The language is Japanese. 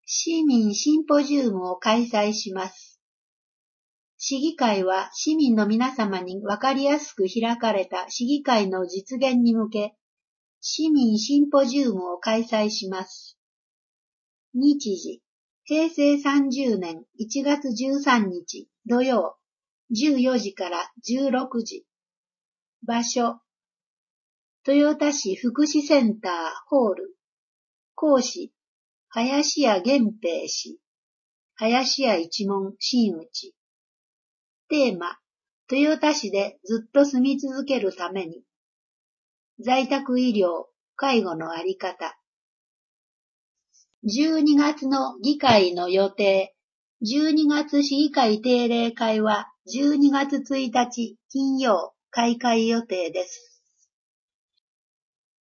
市民シンポジウムを開催します。市議会は市民の皆様にわかりやすく開かれた市議会の実現に向け、市民シンポジウムを開催します。日時、平成30年1月13日土曜、14時から16時。場所、豊田市福祉センターホール。講師、林家源平氏。林家一門真打。テーマ、豊田市でずっと住み続けるために。在宅医療、介護のあり方。12月の議会の予定。12月市議会定例会は12月1日金曜開会予定です。